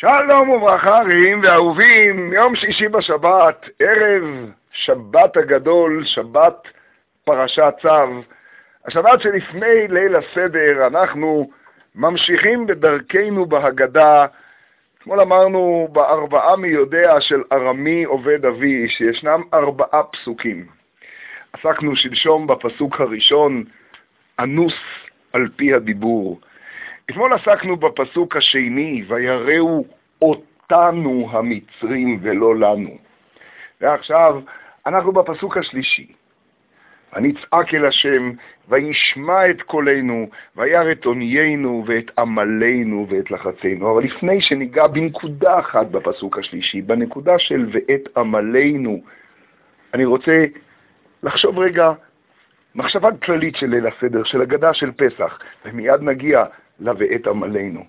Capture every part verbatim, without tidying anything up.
שלום וברכה רעים ואהובים, יום שישי בשבת, ערב שבת הגדול, שבת פרשת צו. השבת שלפני ליל הסדר אנחנו ממשיכים בדרכנו בהגדה. אתמול אמרנו בארבעה מי יודע של ארמי עובד אבי שישנם ארבעה פסוקים. עסקנו שלשום בפסוק הראשון, אנוס על פי הדיבור. אתמול עסקנו בפסוק השני, ויראו אותנו המצרים ולא לנו. ועכשיו אנחנו בפסוק השלישי. ונצעק אל השם, וישמע את קולנו, וירא את עוניינו ואת עמלנו ואת לחצנו. אבל לפני שניגע בנקודה אחת בפסוק השלישי, בנקודה של ואת עמלנו, אני רוצה לחשוב רגע מחשבה כללית של ליל הסדר, של הגדה של פסח, ומיד נגיע ל"ואת עמלנו".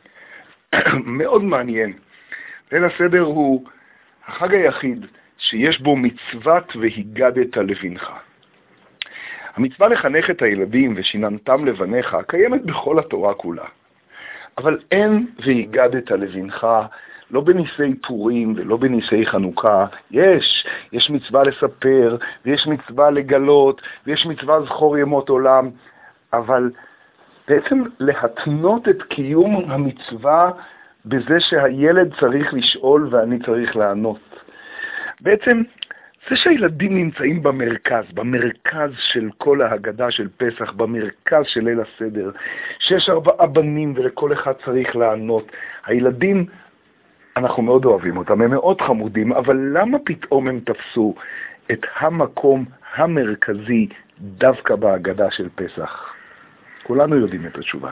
מאוד מעניין. ליל הסדר הוא החג היחיד שיש בו מצוות והיגדת לבנך. המצווה לחנך את הילדים ושיננתם לבניך קיימת בכל התורה כולה. אבל אין והיגדת לבנך, לא בניסי פורים ולא בניסי חנוכה. יש, יש מצווה לספר, ויש מצווה לגלות, ויש מצווה זכור ימות עולם, אבל בעצם להתנות את קיום המצווה בזה שהילד צריך לשאול ואני צריך לענות. בעצם זה שהילדים נמצאים במרכז, במרכז של כל ההגדה של פסח, במרכז של ליל הסדר, שיש ארבעה בנים ולכל אחד צריך לענות. הילדים, אנחנו מאוד אוהבים אותם, הם מאוד חמודים, אבל למה פתאום הם תפסו את המקום המרכזי דווקא בהגדה של פסח? כולנו יודעים את התשובה.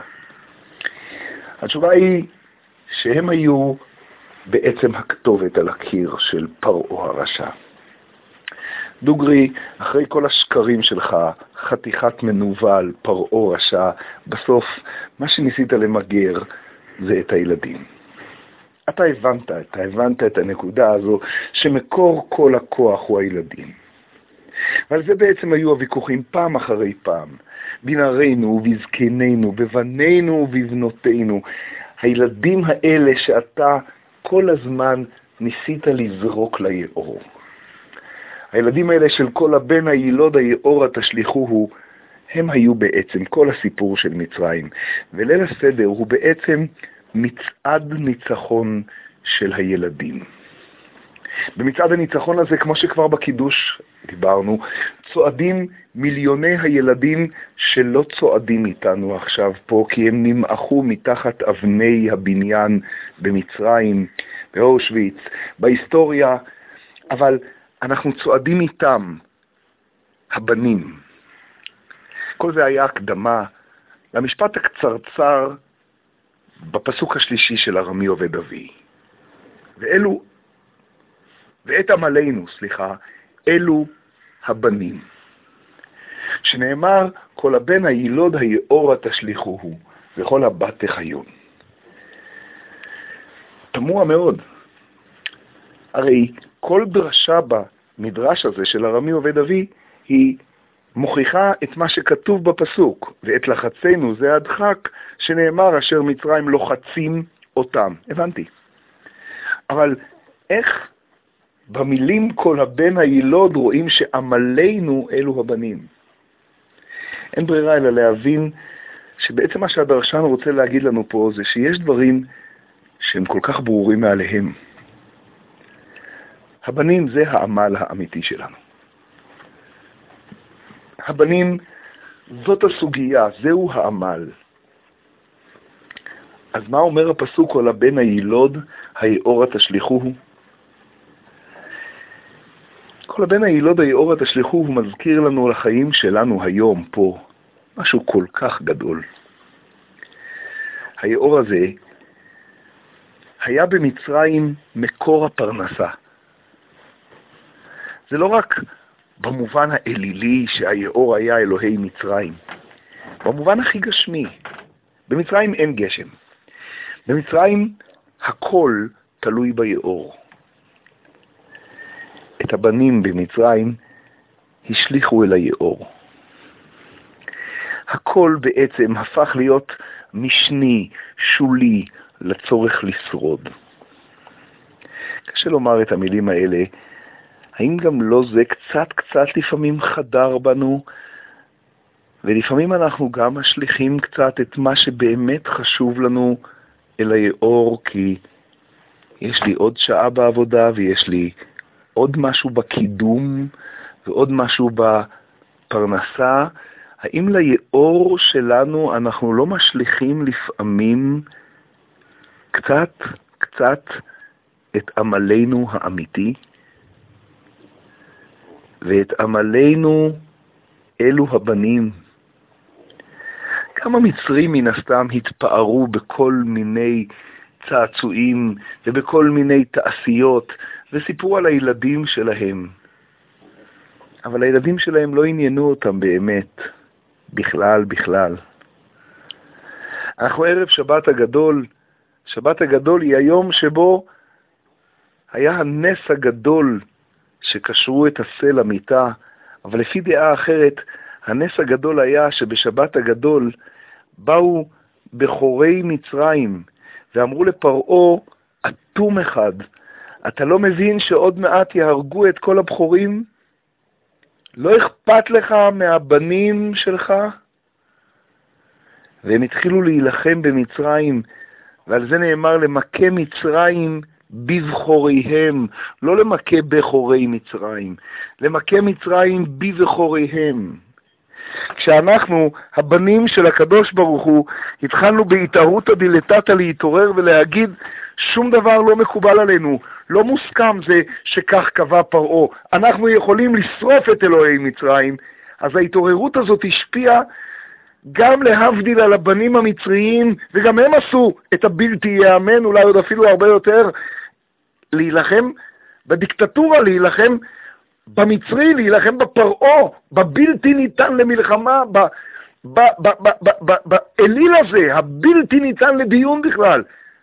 התשובה היא שהם היו בעצם הכתובת על הקיר של פרעה הרשע. דוגרי, אחרי כל השקרים שלך, חתיכת מנוול, פרעה רשע, בסוף מה שניסית למגר זה את הילדים. אתה הבנת, אתה הבנת את הנקודה הזו שמקור כל הכוח הוא הילדים. ועל זה בעצם היו הוויכוחים פעם אחרי פעם. בנערינו ובזקנינו, בבנינו ובבנותינו. הילדים האלה שאתה כל הזמן ניסית לזרוק ליאור. הילדים האלה של כל הבן הילוד היאורה תשליחוהו, הם היו בעצם כל הסיפור של מצרים. וליל הסדר הוא בעצם מצעד ניצחון של הילדים. במצעד הניצחון הזה, כמו שכבר בקידוש דיברנו, צועדים מיליוני הילדים שלא צועדים איתנו עכשיו פה, כי הם נמעכו מתחת אבני הבניין במצרים, באושוויץ, בהיסטוריה, אבל אנחנו צועדים איתם, הבנים. כל זה היה הקדמה למשפט הקצרצר בפסוק השלישי של ארמי עובד אבי. ואלו, ואת עמלנו, סליחה, אלו הבנים. שנאמר, כל הבן הילוד היאורה תשליחוהו, וכל הבת תחיון. תמוה מאוד. הרי כל דרשה במדרש הזה של ארמי עובד אבי, היא מוכיחה את מה שכתוב בפסוק, ואת לחצנו זה הדחק שנאמר אשר מצרים לוחצים אותם. הבנתי. אבל איך במילים כל הבן הילוד רואים שעמלנו אלו הבנים? אין ברירה אלא להבין שבעצם מה שהדרשן רוצה להגיד לנו פה זה שיש דברים שהם כל כך ברורים מעליהם. הבנים זה העמל האמיתי שלנו. הבנים זאת הסוגיה, זהו העמל. אז מה אומר הפסוק כל הבן הילוד היאורה תשליחוהו? כל הבן הילוד היאורה תשליחוהו מזכיר לנו לחיים שלנו היום פה משהו כל כך גדול. היאור הזה היה במצרים מקור הפרנסה. זה לא רק במובן האלילי שהיאור היה אלוהי מצרים. במובן הכי גשמי. במצרים אין גשם. במצרים הכל תלוי ביאור. את הבנים במצרים השליחו אל היאור. הכל בעצם הפך להיות משני, שולי, לצורך לשרוד. קשה לומר את המילים האלה, האם גם לא זה קצת קצת לפעמים חדר בנו, ולפעמים אנחנו גם משליכים קצת את מה שבאמת חשוב לנו אל היאור, כי יש לי עוד שעה בעבודה, ויש לי עוד משהו בקידום, ועוד משהו בפרנסה. האם ליאור שלנו אנחנו לא משליכים לפעמים קצת, קצת את עמלנו האמיתי? ואת עמלנו אלו הבנים. כמה מצרים מן הסתם התפארו בכל מיני צעצועים ובכל מיני תעשיות, וסיפרו על הילדים שלהם. אבל הילדים שלהם לא עניינו אותם באמת, בכלל, בכלל. אנחנו ערב שבת הגדול. שבת הגדול היא היום שבו היה הנס הגדול שקשרו את הסל למיטה, אבל לפי דעה אחרת, הנס הגדול היה שבשבת הגדול באו בחורי מצרים, ואמרו לפרעה, אטום אחד, אתה לא מבין שעוד מעט יהרגו את כל הבחורים? לא אכפת לך מהבנים שלך? והם התחילו להילחם במצרים, ועל זה נאמר למכה מצרים בבחוריהם, לא למכה בחורי מצרים, למכה מצרים בבחוריהם. כשאנחנו, הבנים של הקדוש ברוך הוא, התחלנו בהתערותא דילתתא להתעורר ולהגיד, שום דבר לא מקובל עלינו, לא מוסכם זה שכך קבע פרעה, אנחנו יכולים לשרוף את אלוהי מצרים. אז ההתעוררות הזאת השפיעה גם להבדיל על הבנים המצריים, וגם הם עשו את הבלתי יאמן, אולי עוד אפילו הרבה יותר, להילחם בדיקטטורה, להילחם במצרי, להילחם בפרעה, בבלתי ניתן למלחמה, באליל הזה, הבלתי ניתן לדיון בכלל.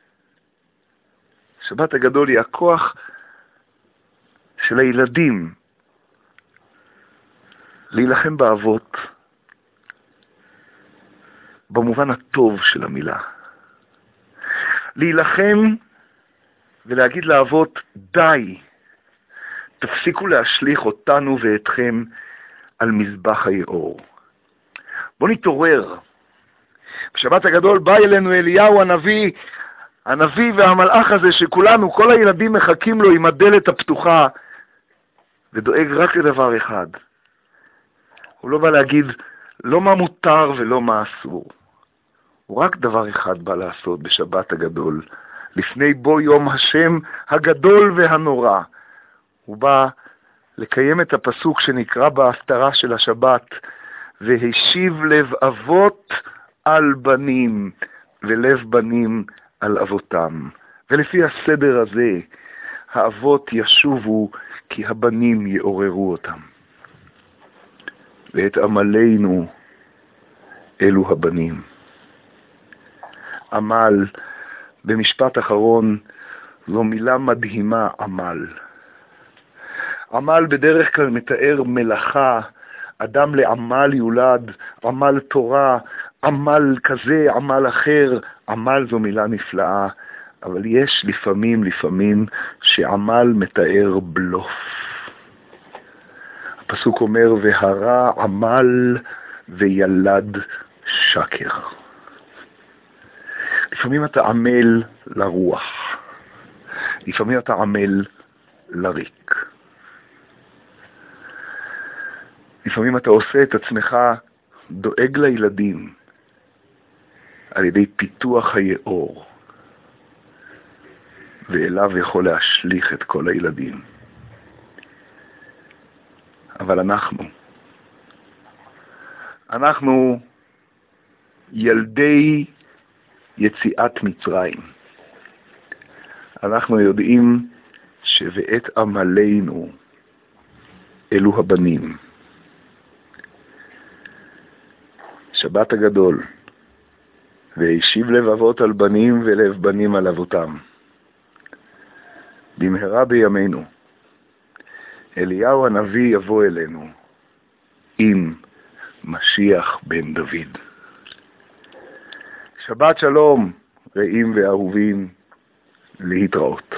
שבת הגדול היא הכוח של הילדים להילחם באבות, במובן הטוב של המילה. להילחם ולהגיד לאבות, די, תפסיקו להשליך אותנו ואתכם על מזבח היאור. בוא נתעורר. בשבת הגדול בא אלינו אליהו הנביא, הנביא והמלאך הזה שכולנו, כל הילדים מחכים לו עם הדלת הפתוחה, ודואג רק לדבר אחד. הוא לא בא להגיד לא מה מותר ולא מה אסור. הוא רק דבר אחד בא לעשות בשבת הגדול, לפני בו יום השם הגדול והנורא. הוא בא לקיים את הפסוק שנקרא בהפטרה של השבת, והשיב לב אבות על בנים, ולב בנים על אבותם. ולפי הסדר הזה, האבות ישובו, כי הבנים יעוררו אותם. ואת עמלנו אלו הבנים. עמל, במשפט אחרון, זו מילה מדהימה, עמל. עמל בדרך כלל מתאר מלאכה, אדם לעמל יולד, עמל תורה, עמל כזה, עמל אחר. עמל זו מילה נפלאה, אבל יש לפעמים, לפעמים, שעמל מתאר בלוף. הפסוק אומר, והרע עמל וילד שקר. לפעמים אתה עמל לרוח, לפעמים אתה עמל לריק. לפעמים אתה עושה את עצמך דואג לילדים על ידי פיתוח היאור, ואליו יכול להשליך את כל הילדים. אבל אנחנו, אנחנו ילדי יציאת מצרים. אנחנו יודעים שבעת עמלנו אלו הבנים. שבת הגדול, והשיב לב אבות על בנים ולב בנים על אבותם. במהרה בימינו, אליהו הנביא יבוא אלינו עם משיח בן דוד. שבת שלום, רעים ואהובים, להתראות.